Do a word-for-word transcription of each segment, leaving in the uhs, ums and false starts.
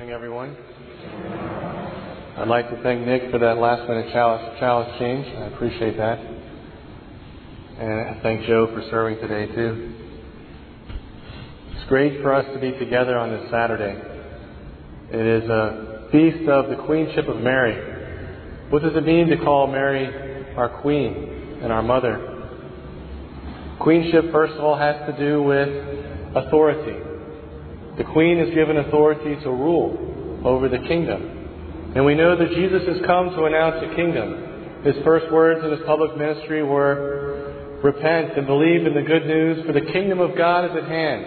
morning, everyone. I'd like to thank Nick for that last minute chalice, chalice change. I appreciate that. And I thank Joe for serving today, too. It's great for us to be together on this Saturday. It is a feast of the Queenship of Mary. What does it mean to call Mary our Queen and our Mother? Queenship, first of all, has to do with authority. The Queen is given authority to rule over the kingdom. And we know that Jesus has come to announce the kingdom. His first words in his public ministry were, "Repent and believe in the good news, for the kingdom of God is at hand."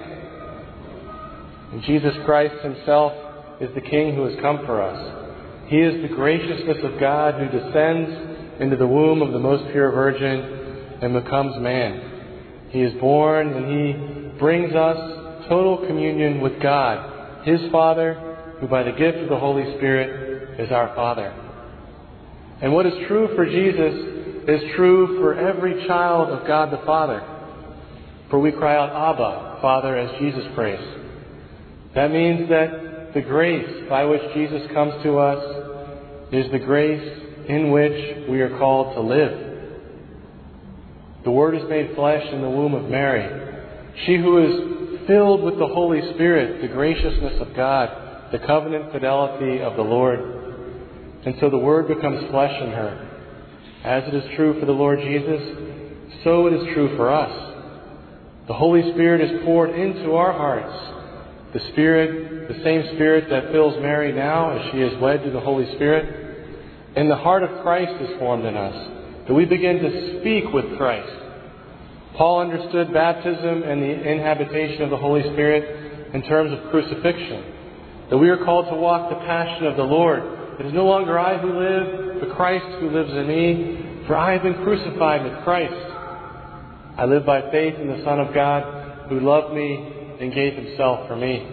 And Jesus Christ himself is the King who has come for us. He is the graciousness of God who descends into the womb of the most pure Virgin and becomes man. He is born and he brings us total communion with God, his Father, who by the gift of the Holy Spirit is our Father. And what is true for Jesus is true for every child of God the Father. For we cry out, "Abba, Father," as Jesus prays. That means that the grace by which Jesus comes to us is the grace in which we are called to live. The Word is made flesh in the womb of Mary. She who is filled with the Holy Spirit, the graciousness of God, the covenant fidelity of the Lord. And so the Word becomes flesh in her. As it is true for the Lord Jesus, so it is true for us. The Holy Spirit is poured into our hearts. The Spirit, the same Spirit that fills Mary now as she is led to the Holy Spirit. And the heart of Christ is formed in us, that we begin to speak with Christ. Paul understood baptism and the inhabitation of the Holy Spirit in terms of crucifixion. That we are called to walk the passion of the Lord. It is no longer I who live, but Christ who lives in me. For I have been crucified with Christ. I live by faith in the Son of God who loved me and gave himself for me.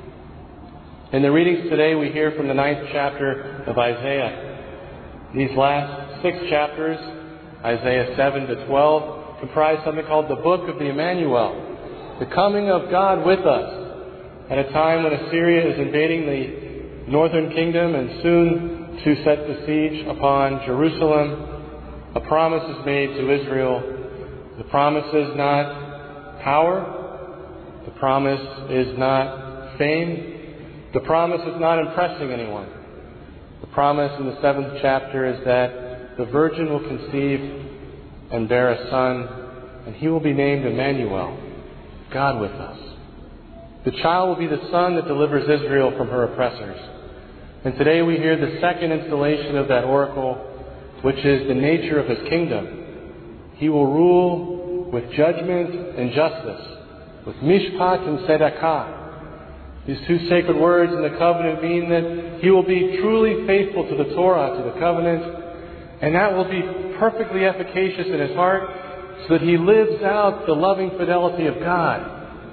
In the readings today we hear from the ninth chapter of Isaiah. These last six chapters, Isaiah seven to twelve, comprise something called the Book of the Emmanuel, the coming of God with us, at a time when Assyria is invading the northern kingdom and soon to set the siege upon Jerusalem. A promise is made to Israel. The promise is not power. The promise is not fame. The promise is not impressing anyone. The promise in the seventh chapter is that the virgin will conceive and bear a son, and he will be named Emmanuel, God with us. The child will be the son that delivers Israel from her oppressors. And today we hear the second installation of that oracle, which is the nature of his kingdom. He will rule with judgment and justice, with mishpat and tzedakah. These two sacred words in the covenant mean that he will be truly faithful to the Torah, to the covenant, and that will be perfectly efficacious in his heart so that he lives out the loving fidelity of God.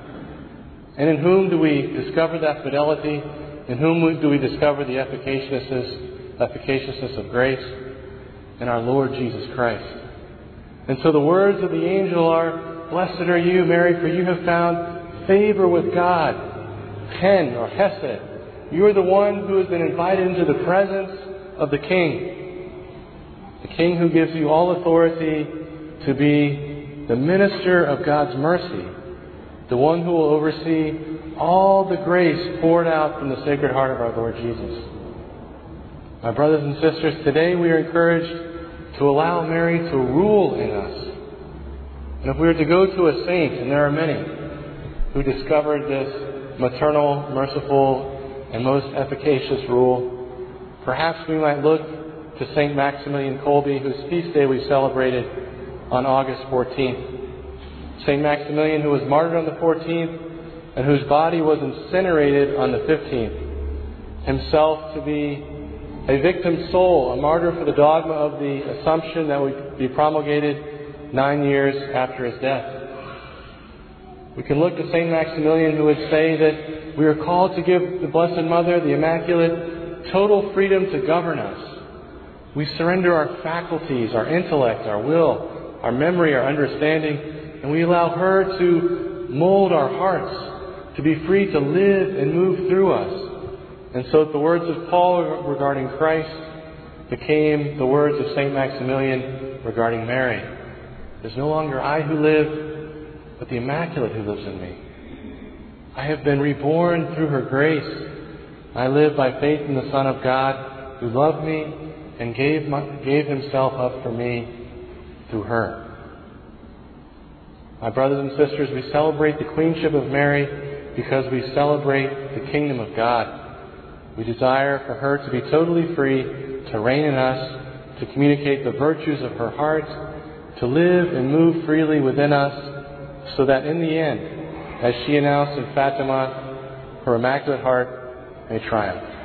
And in whom do we discover that fidelity? In whom do we discover the efficaciousness, efficaciousness of grace? In our Lord Jesus Christ. And so the words of the angel are, "Blessed are you, Mary, for you have found favor with God." Chen, or Hesed. You are the one who has been invited into the presence of the King. The King who gives you all authority to be the minister of God's mercy. The one who will oversee all the grace poured out from the Sacred Heart of our Lord Jesus. My brothers and sisters, today we are encouraged to allow Mary to rule in us. And if we were to go to a saint, and there are many, who discovered this maternal, merciful, and most efficacious rule, perhaps we might look to Saint Maximilian Kolbe, whose feast day we celebrated on August fourteenth. Saint Maximilian, who was martyred on the fourteenth, and whose body was incinerated on the fifteenth. Himself to be a victim soul, a martyr for the dogma of the Assumption that would be promulgated nine years after his death. We can look to Saint Maximilian, who would say that we are called to give the Blessed Mother, the Immaculate, total freedom to govern us. We surrender our faculties, our intellect, our will, our memory, our understanding, and we allow her to mold our hearts, to be free to live and move through us, And so the words of Paul regarding Christ became the words of Saint Maximilian regarding Mary. It is no longer I who live, but the Immaculate who lives in me. I have been reborn through her grace. I live by faith in the Son of God who loved me and gave, my, gave himself up for me through her. My brothers and sisters, we celebrate the Queenship of Mary because we celebrate the Kingdom of God. We desire for her to be totally free, to reign in us, to communicate the virtues of her heart, to live and move freely within us, so that in the end, as she announced in Fatima, her Immaculate Heart may triumph.